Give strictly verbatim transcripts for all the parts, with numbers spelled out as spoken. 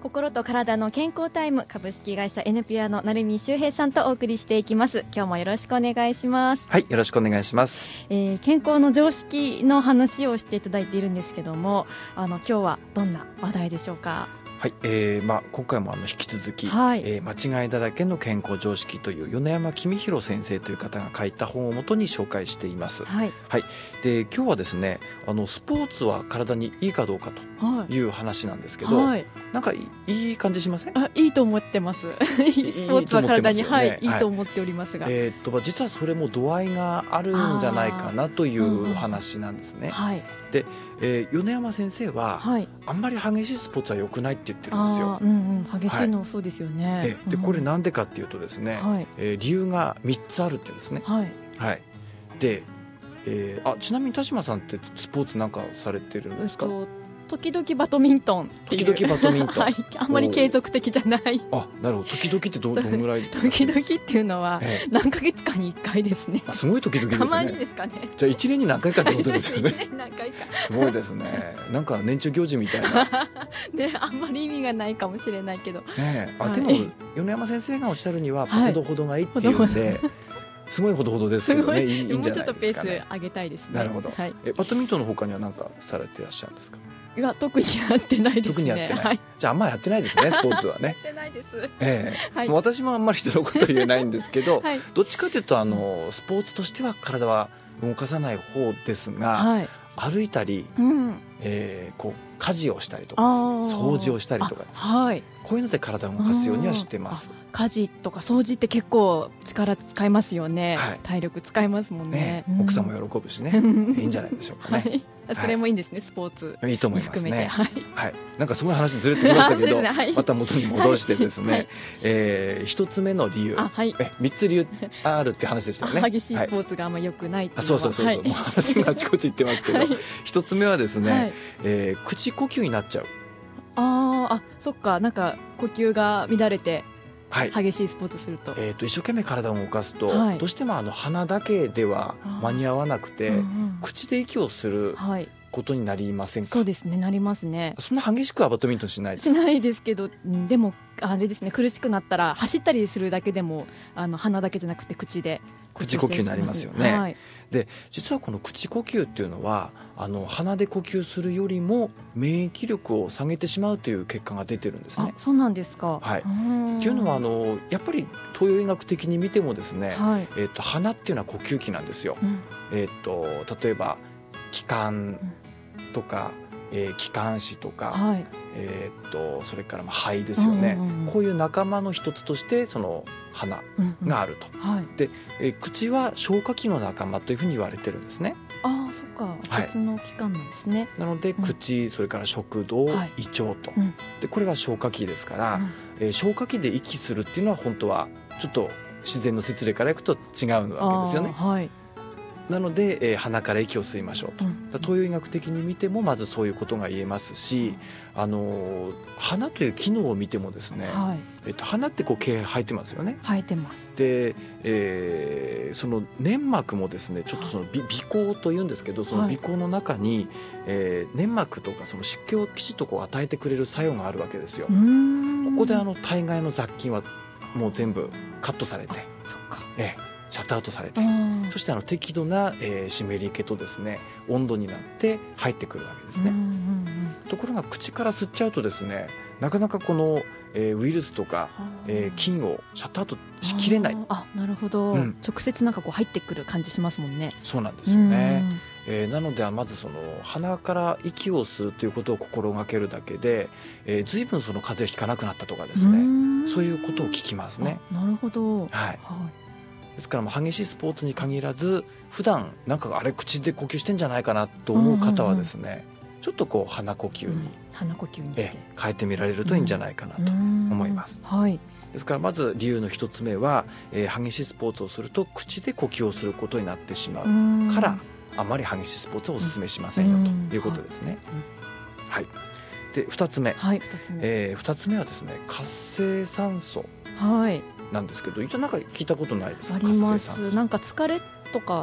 心と体の健康タイム、株式会社 エヌピュアの成海修平さんとお送りしていきます。今日もよろしくお願いします。 はい、よろしくお願いします。 えー、健康の常識の話をしていただいているんですけども、あの今日はどんな話題でしょうか？ はい、えーまあ、今回もあの引き続き、 はい、 えー、間違いだらけの健康常識という米山公弘先生という方が書いた本をもとに紹介しています。 はいはい、で今日はですね、あのスポーツは体にいいかどうかという話なんですけど、 はい、 なんかい い, いい感じしません？ あ、いいと思ってます。スポーツは体に、はい、いいと思っておりますが、 えー、っと実はそれも度合いがあるんじゃないかなというお話なんですね。 はい、 で、えー、米山先生は、はい、あんまり激しいスポーツは良くないって言ってるんですよ。 うんうん、激しいの、はい、そうですよね。 でこれなんでかっていうとですね、はい、えー、理由がみっつあるっていうんですね。はいはい、で、えー、あちなみに田島さんってスポーツなんかされてるんですか？えっと時々バドミントンっていう。 時々バドミントン、はい、 あんまり継続的じゃない。 あ、なるほど。時々ってどどんぐらい？ 時々っていうのは何ヶ月かにいっかいですね。 あ、すごい時々ですね。 たまにですかね。 じゃあいちねんに何回かってことですよね。 いちねん何回か。 すごいですね。なんか年中行事みたいな。 ね、あんまり意味がないかもしれないけど。 ね、あ、でも米山先生がおっしゃるにはほどほどがいいっていうんで。すごいほどほどですけどね、いいんじゃないですかね。もうちょっとペース上げたいですね。なるほど。はい、えバドミントンの他には何かされていらっしゃるんですか？ いや、特にやってないですね。 特にやってない。はい、じゃああんまりやってないですね、スポーツはね。 やってないです。 ええ、はい、私もあんまり人のこと言えないんですけど、はい、どっちかというとあのスポーツとしては体は動かさない方ですが、はい、歩いたり、うん、えー、こう家事をしたりとかですね、掃除をしたりとかですね、はい、こういうので体を動かすようにはしてます。 家事とか掃除って結構力使いますよね。はい、体力使いますもんね。 ね、奥さんも喜ぶしね、いいんじゃないでしょうかね。 はい、それもいいんですね、スポーツいいと思いますね。 はい、 はい、なんかすごい話ずれてきましたけど、ね、はい、また元に戻してですね、はい、えー、一つ目の理由、あ、はい、えみっつ理由あるって話でしたよね。 激しいスポーツがあんま良くないっていうのは、はい、そうそうそうそう、はい、もう話があちこち言ってますけど、はい、一つ目はですね、はい、えー、口呼吸になっちゃう。 ああ、そっか、なんか呼吸が乱れて、はい、激しいスポーツすると、 えー、と一生懸命体を動かすと、はい、どうしてもあの鼻だけでは間に合わなくて、うんうん、口で息をすることになりませんか？ そうですね、なりますね。 そんな激しくはバドミントンしないですしないですけど、でもあれですね、苦しくなったら走ったりするだけでもあの鼻だけじゃなくて口で口呼吸になりますよね。 はい、 で実はこの口呼吸っていうのはあの鼻で呼吸するよりも免疫力を下げてしまうという結果が出てるんですね。 あ、そうなんですか。 はい、っていうのはあのやっぱり東洋医学的に見てもですね、はい、えー、と鼻っていうのは呼吸器なんですよ。うん、えー、と例えば気管とか、うん、えー、気管支とか、はい、えー、とそれからまあ肺ですよね、うんうんうん、こういう仲間の一つとしてその鼻があると、うんうん、はい、で、えー、口は消化器の仲間というふうに言われてるんですね。 ああ、そっか、別の器官なんですね。 なので口、うん、それから食道、はい、胃腸と、うん、でこれは消化器ですから、うん、えー、消化器で息するっていうのは本当はちょっと自然の説例からいくと違うわけですよね。はい、なので、えー、鼻から息を吸いましょうと、うん、東洋医学的に見てもまずそういうことが言えますし、あのー、鼻という機能を見てもですね、はい、えっと、鼻ってこう毛生えてますよね。 生えてます。 で、えー、その粘膜もですね、ちょっとその鼻孔というんですけど、その鼻孔の中に、はい、えー、粘膜とかその湿気をきちっとこう与えてくれる作用があるわけですよ。ここであの体外の雑菌はもう全部カットされて、そっか、えーシャットアウトされて、そしてあの適度な、えー、湿り気とですね温度になって入ってくるわけですね。うんうんうん、ところが口から吸っちゃうとですね、なかなかこの、えー、ウイルスとか、えー、菌をシャットアウトしきれない。 あ、なるほど、うん、直接なんかこう入ってくる感じしますもんね。 そうなんですよね。えー、なのでまずその鼻から息を吸うということを心がけるだけで、えー、随分その風邪をひかなくなったとかですね、そういうことを聞きますね。 なるほど、はい、はい、 ですから激しいスポーツに限らず、普段なんかあれ口で呼吸してんじゃないかなと思う方はですね、うんうんうん、ちょっとこう鼻呼吸に、うん、 鼻呼吸にして変えてみられるといいんじゃないかなと思います。 はい、 ですからまず理由の一つ目は、えー、激しいスポーツをすると口で呼吸をすることになってしまうから、あまり激しいスポーツをお勧めしませんよということですね。はい、でふたつめ、はい、ふたつめ、えー、ふたつめはですね、活性酸素なんですけど、一応なんか聞いたことないですか？ あります。なんか疲れとか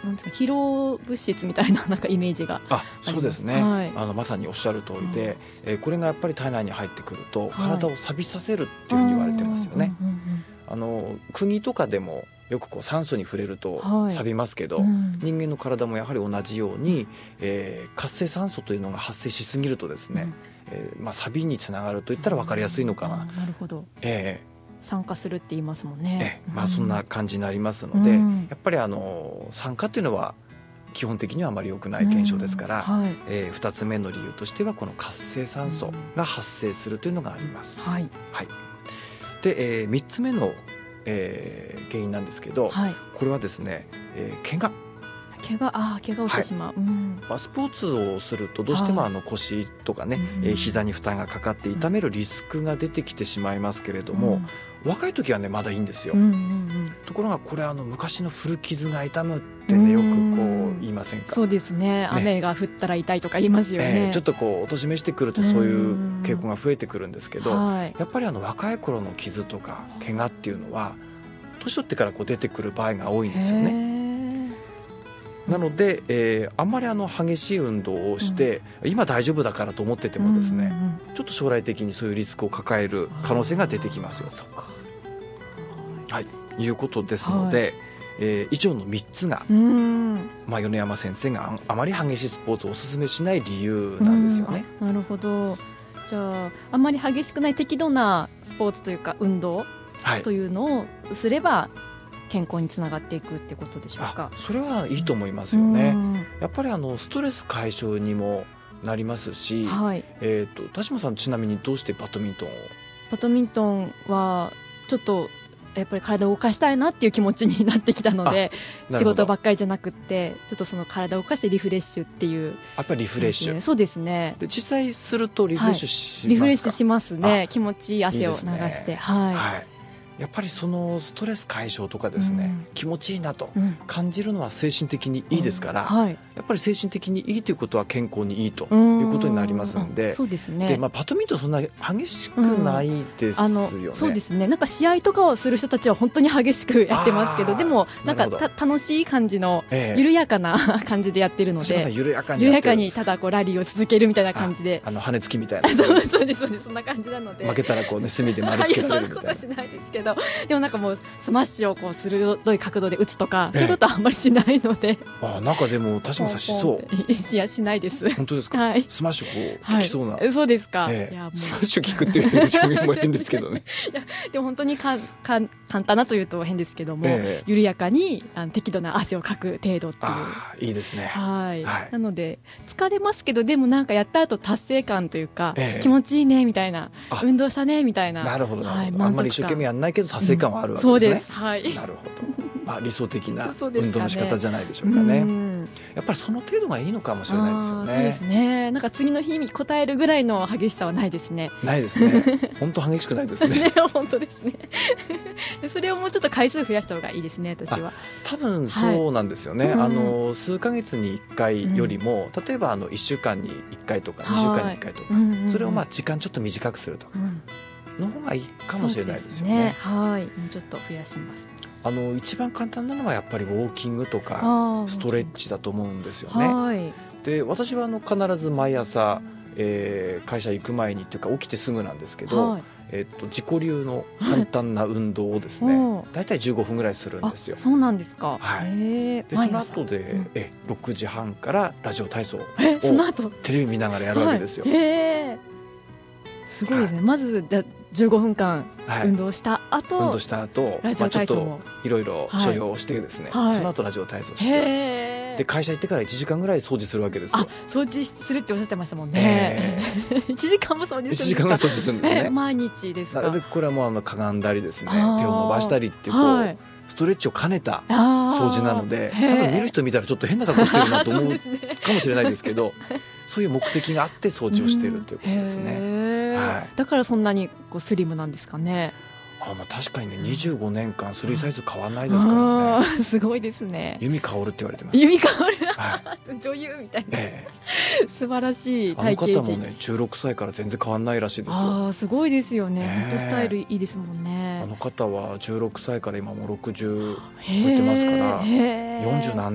なんですか、疲労物質みたいななんかイメージがあそうですね、 はい、 あのまさにおっしゃる通りで、うんえー、これがやっぱり体内に入ってくると体を錆びさせるっていうふうに言われてますよね。あの釘とかでもよくこう酸素に触れると錆びますけど、はいうん、人間の体もやはり同じように、えー、活性酸素というのが発生しすぎるとですね、うんえーまあ、錆びにつながるといったら分かりやすいのかな、うん、 なるほど、 えー、酸化するって言いますもんね、 えーまあ、そんな感じになりますので、うん、やっぱりあの酸化というのは基本的にはあまり良くない現象ですから、うんはいえー、ふたつめの理由としてはこの活性酸素が発生するというのがあります、うんはいはい、で、えー、みっつめのえー、原因なんですけど、はい、これはですね、えー、怪我怪我あ怪我をしてしまう、はいうんまあ、スポーツをするとどうしてもあの腰とかね、はいえー、膝に負担がかかって痛めるリスクが出てきてしまいますけれども、うん、若い時はねまだいいんですよ、うんうんうん、ところがこれあの昔の古傷が痛むってねよくこう言いませんか。 そうですね、ね雨が降ったら痛いとか言いますよね、 えー、ちょっとこうお年めしてくるとそういう傾向が増えてくるんですけど、はい、やっぱりあの若い頃の傷とか怪我っていうのは年取ってからこう出てくる場合が多いんですよね。なので、えー、あんまりあの激しい運動をして、うん、今大丈夫だからと思っててもですね、うんうんうん、ちょっと将来的にそういうリスクを抱える可能性が出てきますよと、はい、いうことですので、はいえー、以上のみっつが、うんまあ、米山先生があまり激しいスポーツをおすすめしない理由なんですよね。 なるほど。じゃああんまり激しくない適度なスポーツというか運動というのをすれば健康につながっていくってことでしょうか。 あそれはいいと思いますよね。やっぱりあのストレス解消にもなりますし、はいえー、と田島さんちなみにどうしてバドミントンを？ バドミントンはちょっとやっぱり体を動かしたいなっていう気持ちになってきたので仕事ばっかりじゃなくってちょっとその体を動かしてリフレッシュっていうやっぱりリフレッシュそうですね。 で実際するとリフレッシュしますか？ はい、リフレッシュしますね。気持ちいい汗を流していい、ねはいはいやっぱりそのストレス解消とかですね、うん、気持ちいいなと感じるのは精神的にいいですから、うんはい、やっぱり精神的にいいということは健康にいいということになりますので、 そうですね。 で、まあ、バドミントンそんな激しくないですよね、うん、あのそうですね。なんか試合とかをする人たちは本当に激しくやってますけどでもなんかた楽しい感じの緩やかな感じでやってるので、ええ、 緩やかに緩やかにただこうラリーを続けるみたいな感じでああの羽根つきみたいなそうですそうですそんな感じなので負けたらこう、ね、墨で丸つけられるみたいな、 いやそんなことはしないですけどでもなんかもうスマッシュをこう鋭い角度で打つとか、ええ、そういうことはあんまりしないのであなんかでも田島さんしそういやしないです。 本当ですか、 はい、 スマッシュこう効きそうな、 はい、そうですか、 ええ、いやもうスマッシュ効くっていう表現も変ですけどねいやでも本当にかか簡単なというと変ですけども、ええ、緩やかにあの適度な汗をかく程度っていうあいいですね、 はい、はい、なので疲れますけどでもなんかやった後達成感というか、ええ、気持ちいいねみたいな運動したねみたいななるほどなるほど、はい、あんまり一生懸命やんないけど達成感はあるわけですね、 うん、そうです、はい、 なるほどまあ、理想的な運動の仕方じゃないでしょうかね。やっぱりその程度がいいのかもしれないですよね。 そうですね。なんか次の日に応えるぐらいの激しさはないですね。 ないですね。本当激しくないですね。 ね本当ですね。それをもうちょっかい数増やした方がいいですね。私は。 多分そうなんですよね。はい、あの数ヶ月にいっかいよりも、うん、例えばあのいっしゅうかんにいっかいとかにしゅうかんにいっかいとか、それをまあ時間ちょっと短くするとか。の方がいいかもしれないですよね。ねはい、もうちょっと増やします。 あの一番簡単なのはやっぱりウォーキングとかストレッチだと思うんですよね。はい、で私はあの必ず毎朝、えー、会社行く前にっていうか起きてすぐなんですけど、はい、えー、と自己流の簡単な運動をですね、はい、だいたいじゅうごふんぐらいするんですよ。 そうなんですか。 はい、でその後で、うん、えろくじはんからラジオ体操をテレビ見ながらやるわけですよ。はい、へすごいですね。はい、まずじゅうごふんかん運動した後、はい、 運動した後ラジオ体操も、 まあ、ちょっといろいろ所要してですね、はい、その後ラジオ体操して、で会社行ってからいちじかんぐらい掃除するわけですよ。 あ掃除するっておっしゃってましたもんね、えー、いちじかんも掃除するんですか。 いちじかんぐらい掃除するんですね、 えー、毎日ですか。 でこれはもうあのかがんだりですね手を伸ばしたりっていうこう、はい、ストレッチを兼ねた掃除なのでただ見る人見たらちょっと変な格好してるなと思うかもしれないですけどそういう目的があって掃除をしているということですね。はい、 だからそんなにこうスリムなんですかね。 あ、まあ、確かにねにじゅうごねんかんスリーサイズ変わらないですからね。 すごいですね。 由美かおるって言われてます。 由美かおる、はい、女優みたいな、ええ、素晴らしい体型児。あの方もねじゅうろくさいから全然変わらないらしいですよ。 あすごいですよね、えー、本当スタイルいいですもんね。 あの方はじゅうろくさいから今もろくじゅう超えてますからよんじゅう何年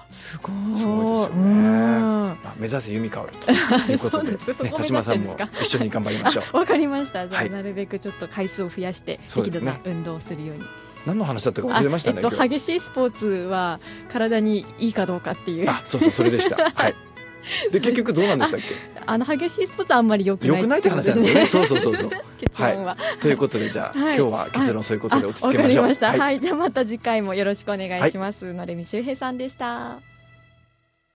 すごい。 すごいですよね。まあ、目指せ弓香るということで、ね、田島さんも一緒に頑張りましょう。 わかりました。じゃあ、 はい、 なるべくちょっと回数を増やして適度な運動をするように。 何の話だったか忘れましたね。 えっと、激しいスポーツは体にいいかどうかっていう。 あ、そうそう、それでした。はい。で結局どうなんでしたっけ。 あ, あの激しいスポーツはあんまり良くない。 良くないって話なんですよね。そうそうそうそう。 結論は、 はい、ということでじゃあ、はい、今日は結論そういうことで落ち着けましょう。 わかりました。 はい、 はい、じゃあまた次回もよろしくお願いします。成海秀平さんでした。